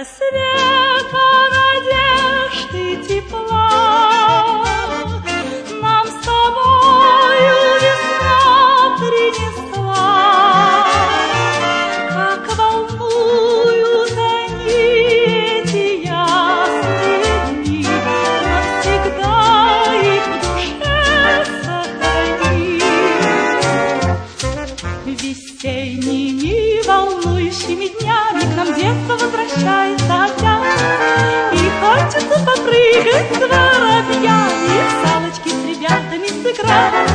света, надежды, тепла. Нам с тобою весна принесла, как волнуют они эти ясные дни. Навсегда их в душе сохрани. Весенними волнующими днями к нам детство возвращается опять, и хочется попрыгать с воробьями, в салочки с ребятами сыграть.